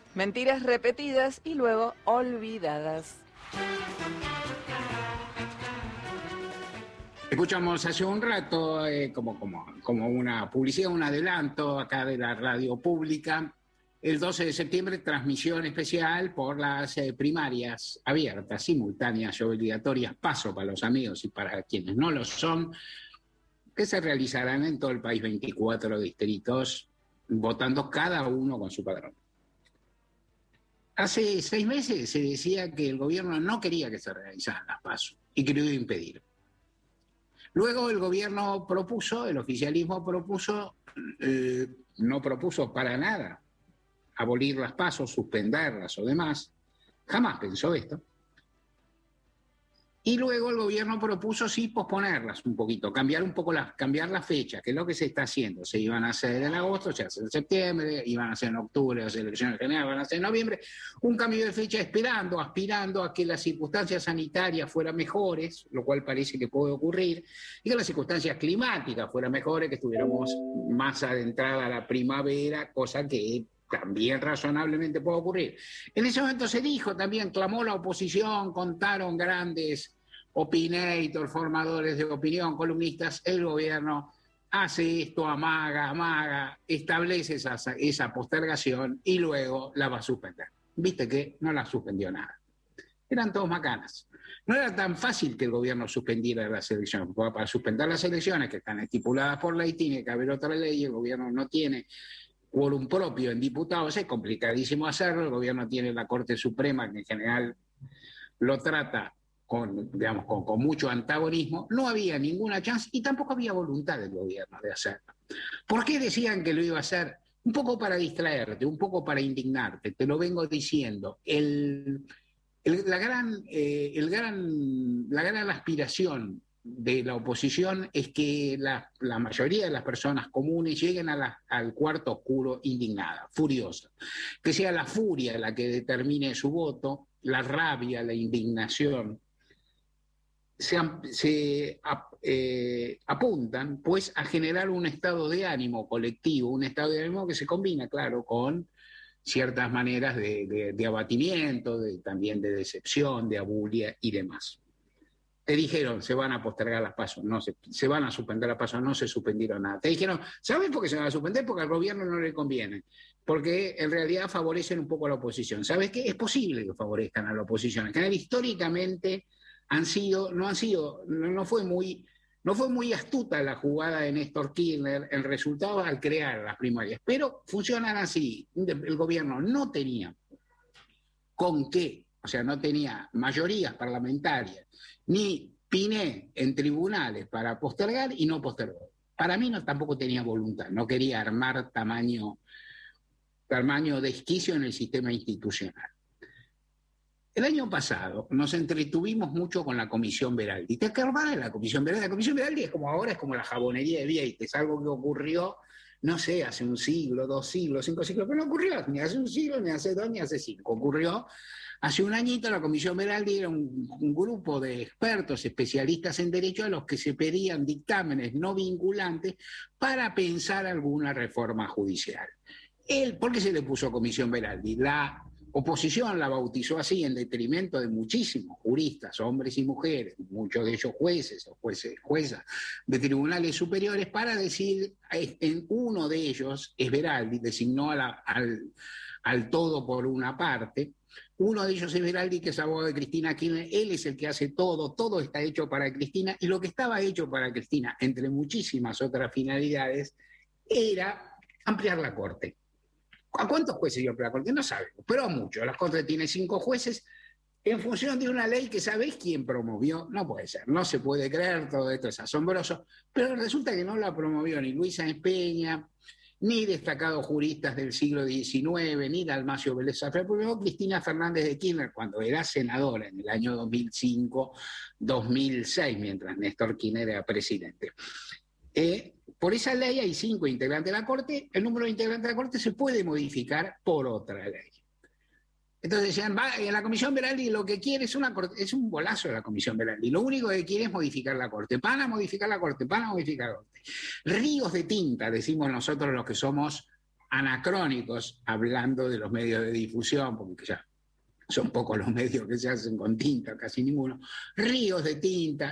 Mentiras repetidas y luego olvidadas. Escuchamos hace un rato como una publicidad, un adelanto acá de la radio pública. El 12 de septiembre, transmisión especial por las primarias abiertas, simultáneas y obligatorias, paso para los amigos y para quienes no lo son, que se realizarán en todo el país, 24 distritos, votando cada uno con su padrón. Hace 6 meses se decía que el gobierno no quería que se realizaran las PASO y que lo iba a impedir. Luego el gobierno propuso, el oficialismo propuso, no propuso para nada abolir las PASO, suspenderlas o demás. Jamás pensó esto. Y luego el gobierno propuso sí posponerlas un poquito, cambiar la fecha, que es lo que se está haciendo. Se iban a hacer en agosto, se hace en septiembre, iban a hacer en octubre las elecciones generales, van a hacer en noviembre. Un cambio de fecha aspirando a que las circunstancias sanitarias fueran mejores, lo cual parece que puede ocurrir, y que las circunstancias climáticas fueran mejores, que estuviéramos más adentrada a la primavera, cosa que también razonablemente puede ocurrir. En ese momento se dijo también, clamó la oposición, contaron grandes opinators, formadores de opinión, columnistas, el gobierno hace esto, amaga, establece esa postergación y luego la va a suspender. Viste que no la suspendió nada. Eran todos macanas. No era tan fácil que el gobierno suspendiera las elecciones, porque para suspender las elecciones que están estipuladas por ley tiene que haber otra ley y el gobierno no tiene quórum propio en diputados, es complicadísimo hacerlo. El gobierno tiene la Corte Suprema, que en general lo trata con mucho antagonismo. No había ninguna chance y tampoco había voluntad del gobierno de hacerlo. ¿Por qué decían que lo iba a hacer? Un poco para distraerte, un poco para indignarte, te lo vengo diciendo. La gran aspiración de la oposición es que la mayoría de las personas comunes lleguen al cuarto oscuro indignada, furiosa. Que sea la furia la que determine su voto, la rabia, la indignación. Apuntan pues a generar un estado de ánimo colectivo, un estado de ánimo que se combina, claro, con ciertas maneras de abatimiento, también de decepción, de abulia y demás. Te dijeron, se van a postergar las PASO, no se van a suspender las PASO, no se suspendieron nada. Te dijeron, ¿sabes por qué se van a suspender? Porque al gobierno no le conviene, porque en realidad favorecen un poco a la oposición. ¿Sabes qué? Es posible que favorezcan a la oposición. En general, históricamente no fue muy astuta la jugada de Néstor Kirchner en resultados al crear las primarias, pero funcionan así. El gobierno no tenía con qué, o sea, no tenía mayorías parlamentarias, ni Piné en tribunales para postergar y no postergó. Para mí tampoco tenía voluntad, no quería armar tamaño desquicio en el sistema institucional. El año pasado nos entretuvimos mucho con la Comisión Beraldi. ¿Te acordás de la Comisión Beraldi? La Comisión Beraldi es como la jabonería de Vieites, algo que ocurrió, no sé, hace un siglo, 2 siglos, 5 siglos, pero no ocurrió ni hace un siglo, ni hace 2, ni hace 5. Ocurrió hace un añito. La Comisión Beraldi era un grupo de expertos, especialistas en derecho, a los que se pedían dictámenes no vinculantes para pensar alguna reforma judicial. ¿Por qué se le puso Comisión Beraldi? La oposición la bautizó así en detrimento de muchísimos juristas, hombres y mujeres, muchos de ellos juezas de tribunales superiores, para decir, en uno de ellos, es Beraldi, designó al todo por una parte. Uno de ellos es Beraldi, que es abogado de Cristina Kirchner. Él es el que hace todo está hecho para Cristina, y lo que estaba hecho para Cristina, entre muchísimas otras finalidades, era ampliar la Corte. ¿A cuántos jueces dio la Corte? No sabemos, pero a muchos. La Corte tiene 5 jueces en función de una ley que ¿sabés quién promovió? No puede ser, no se puede creer, todo esto es asombroso, pero resulta que no la promovió ni Luis Sáenz Peña, ni destacados juristas del siglo XIX, ni Dalmacio Vélez Sarsfield, promovió Cristina Fernández de Kirchner cuando era senadora en el año 2005-2006, mientras Néstor Kirchner era presidente. Por esa ley hay 5 integrantes de la Corte. El número de integrantes de la Corte se puede modificar por otra ley. Entonces decían, en la Comisión Beraldi lo que quiere es un bolazo de la Comisión Beraldi. Lo único que quiere es modificar la Corte. Van a modificar la Corte. Ríos de tinta, decimos nosotros los que somos anacrónicos, hablando de los medios de difusión, porque ya son pocos los medios que se hacen con tinta, casi ninguno, ríos de tinta,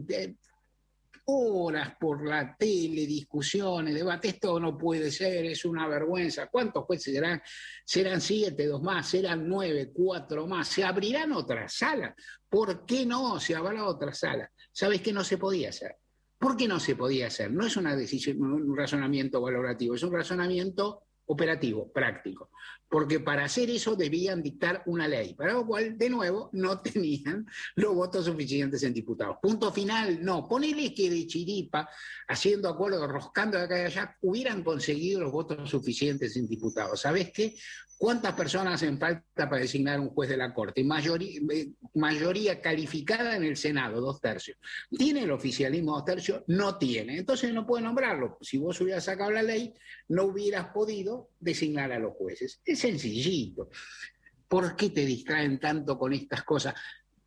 horas por la tele, discusiones, debates, esto no puede ser, es una vergüenza. ¿Cuántos jueces serán? Serán 7, 2 más, serán 9, 4 más. ¿Se abrirán otras salas? ¿Por qué no se abrirá otra sala? ¿Sabes qué no se podía hacer? ¿Por qué no se podía hacer? No es una decisión, un razonamiento valorativo, es un razonamiento operativo, práctico. Porque para hacer eso debían dictar una ley, para lo cual, de nuevo, no tenían los votos suficientes en diputados. Punto final, no. Ponele que de chiripa, haciendo acuerdos, roscando de acá y allá, hubieran conseguido los votos suficientes en diputados. ¿Sabés qué? ¿Cuántas personas hacen falta para designar un juez de la Corte? Mayoría calificada en el Senado, 2/3. ¿Tiene el oficialismo 2/3? No tiene. Entonces no puede nombrarlo. Si vos hubieras sacado la ley, no hubieras podido designar a los jueces. Es sencillito. ¿Por qué te distraen tanto con estas cosas?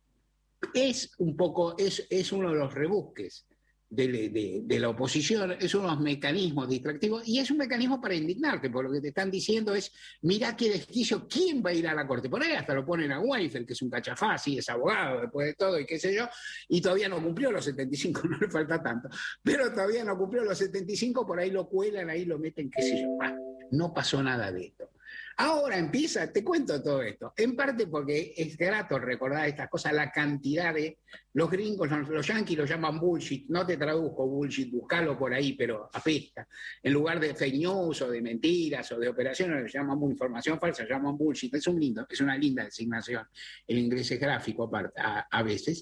Es uno de los rebusques de la oposición, es uno de los mecanismos distractivos y es un mecanismo para indignarte, porque lo que te están diciendo es, mirá qué desquicio, ¿quién va a ir a la Corte? Por ahí hasta lo ponen a Weifel, que es un cachafaz y es abogado después de todo y qué sé yo, y todavía no cumplió los 75, no le falta tanto, pero todavía no cumplió los 75, por ahí lo cuelan, ahí lo meten, qué sé yo, no pasó nada de esto. Ahora empieza, te cuento todo esto, en parte porque es grato recordar estas cosas, la cantidad de los gringos, los yanquis lo llaman bullshit, no te traduzco bullshit, buscalo por ahí, pero apesta. En lugar de fake news o de mentiras o de operaciones, lo llaman información falsa, lo llaman bullshit, es una linda designación. El inglés es gráfico aparte, a veces.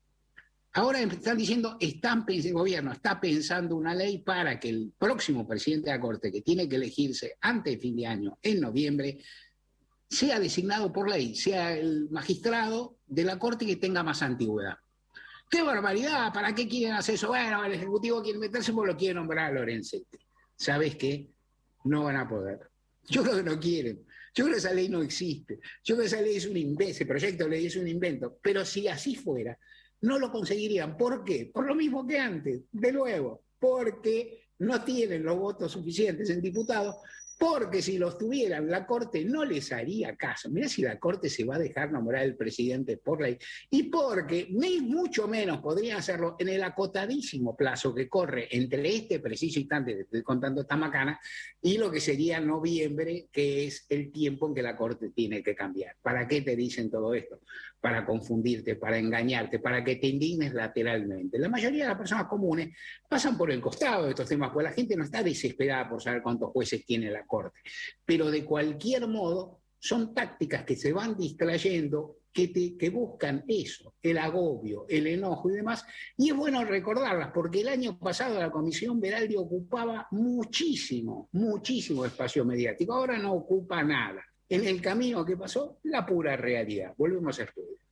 Ahora están diciendo, el gobierno está pensando una ley para que el próximo presidente de la Corte, que tiene que elegirse antes de fin de año, en noviembre, sea designado por ley, sea el magistrado de la Corte que tenga más antigüedad. ¡Qué barbaridad! ¿Para qué quieren hacer eso? Bueno, el Ejecutivo quiere meterse porque lo quiere nombrar a Lorenzetti. ¿Sabes qué? No van a poder. Yo creo que no quieren. Yo creo que esa ley no existe. Yo creo que esa ley es un invento, ese proyecto de ley es un invento. Pero si así fuera, no lo conseguirían. ¿Por qué? Por lo mismo que antes, de nuevo, porque no tienen los votos suficientes en diputados, porque si los tuvieran, la Corte no les haría caso. Mirá si la Corte se va a dejar nombrar el presidente por ley, y porque ni mucho menos podrían hacerlo en el acotadísimo plazo que corre entre este preciso instante, estoy contando esta macana, y lo que sería noviembre, que es el tiempo en que la Corte tiene que cambiar. ¿Para qué te dicen todo esto? Para confundirte, para engañarte, para que te indignes lateralmente. La mayoría de las personas comunes pasan por el costado de estos temas, porque la gente no está desesperada por saber cuántos jueces tiene la Corte. Pero de cualquier modo, son tácticas que se van distrayendo, que buscan eso, el agobio, el enojo y demás. Y es bueno recordarlas, porque el año pasado la Comisión Veraldi ocupaba muchísimo espacio mediático. Ahora no ocupa nada. En el camino que pasó, la pura realidad. Volvemos a estudiar.